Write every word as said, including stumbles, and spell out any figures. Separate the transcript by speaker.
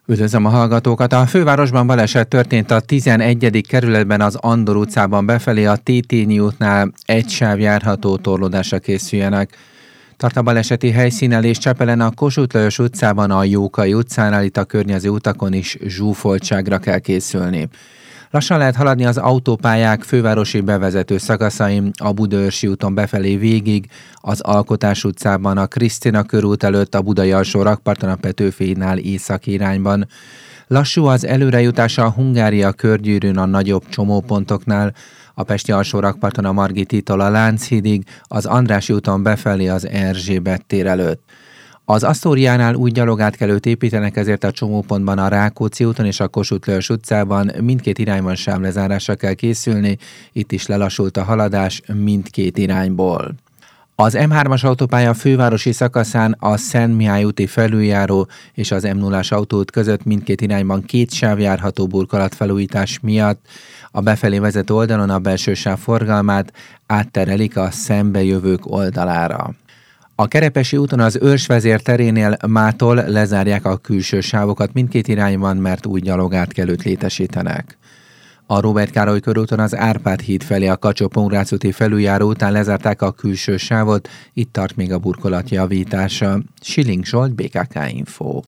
Speaker 1: Üdvözlöm a hallgatókat! A fővárosban baleset történt a tizenegyedik kerületben az Andor utcában befelé a Tétényi útnál egy sáv járható, torlódásra készüljenek. Tart a baleseti helyszínen és Csepelen a Kossuth Lajos utcában, a Jókai utcánál, itt a környező utakon is zsúfoltságra kell készülni. Lassan lehet haladni az autópályák fővárosi bevezető szakaszain, a Budaörsi úton befelé végig, az Alkotás utcában, a Krisztina körút előtt, a Budai alsó rakparton, a Petőfi hídnál északi irányban. Lassú az előrejutása a Hungária körgyűrűn a nagyobb csomópontoknál, a Pesti alsó rakparton a Margit-tól a Lánchídig, az Andrássy úton befelé az Erzsébet tér előtt. Az Asztóriánál új gyalogátkelőt építenek, ezért a csomópontban a Rákóczi úton és a Kossuth Lajos utcában mindkét irányban sávlezárásra kell készülni, itt is lelassult a haladás mindkét irányból. Az em hármas autópálya fővárosi szakaszán a Szent Mihály úti felüljáró és az em nullás autóút között mindkét irányban két sáv járható burkolatfelújítás miatt. A befelé vezető oldalon a belső sáv forgalmát átterelik a szembejövők oldalára. A Kerepesi úton az Őrsvezér terénél mától lezárják a külső sávokat mindkét irányban, mert új gyalogátkelőt létesítenek. A Róbert Károly körúton az Árpád híd felé a Kacsó-Pongrác úti felüljáró után lezárták a külső sávot, itt tart még a burkolat javítása. Schilling Zsolt, bé ká ká Info.